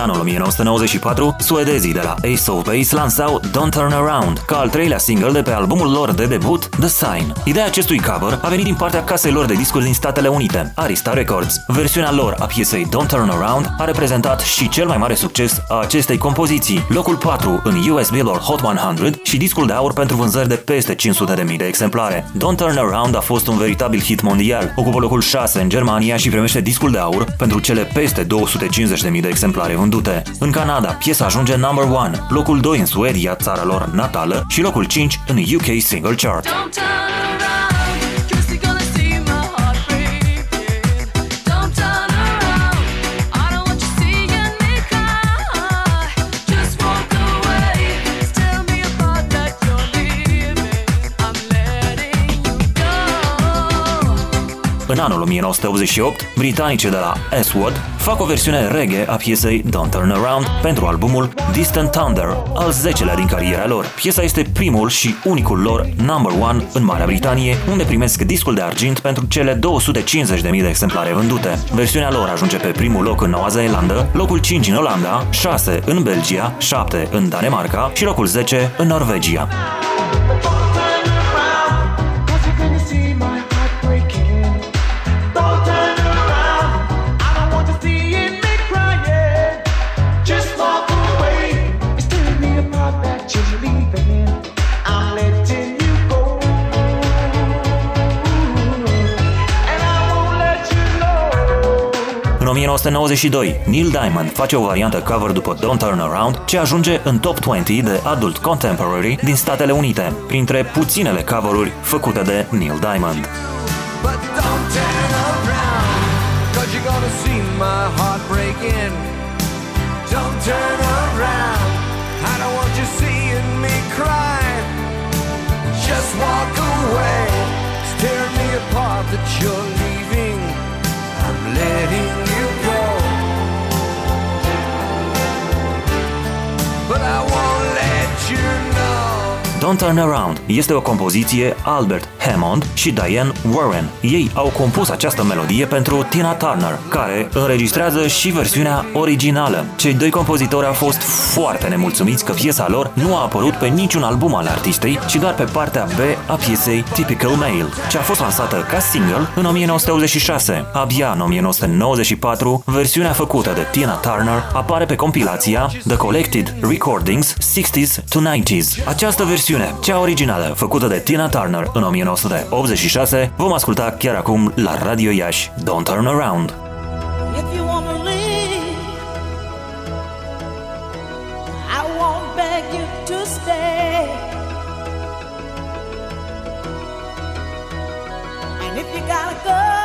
anul 1994, suedezii de la Ace of Base lansau Don't Turn Around, ca al treilea single de pe albumul lor de debut, The Sign. Ideea acestui cover a venit din partea casei lor de discuri din Statele Unite, Arista Records. Versiunea lor a piesei Don't Turn Around a reprezentat și cel mai mare succes a acestei compoziții, locul 4 în US Billboard Hot 100 și discul de aur pentru vânzări de peste 500.000 de exemplare. Don't Turn Around a fost un veritabil hit mondial, ocupă locul 6 în Germania și primește discul de aur pentru cele peste 250.000 de exemplare vândute. În Canada, piesa ajunge number 1, locul 2 în Suedia, țara lor natală, și locul 5 în UK Single Chart. În anul 1988, britanicii de la S-Word fac o versiune reggae a piesei Don't Turn Around pentru albumul Distant Thunder, al 10-lea din cariera lor. Piesa este primul și unicul lor number 1 în Marea Britanie, unde primesc discul de argint pentru cele 250.000 de exemplare vândute. Versiunea lor ajunge pe primul loc în Noua Zeelandă, locul 5 în Olanda, 6 în Belgia, 7 în Danemarca și locul 10 în Norvegia. În 1992, Neil Diamond face o variantă cover după Don't Turn Around, ce ajunge în top 20 de Adult Contemporary din Statele Unite, printre puținele cover-uri făcute de Neil Diamond. Don't Turn Around este o compoziție Albert Hammond și Diane Warren. Ei au compus această melodie pentru Tina Turner, care înregistrează și versiunea originală. Cei doi compozitori au fost foarte nemulțumiți că piesa lor nu a apărut pe niciun album al artistei, ci doar pe partea B a piesei Typical Male, ce a fost lansată ca single în 1986. Abia în 1994, versiunea făcută de Tina Turner apare pe compilația The Collected Recordings 60s to 90s. Această versiune, cea originală, făcută de Tina Turner în 1986, vom asculta chiar acum la Radio Iași, Don't Turn Around. If you gotta go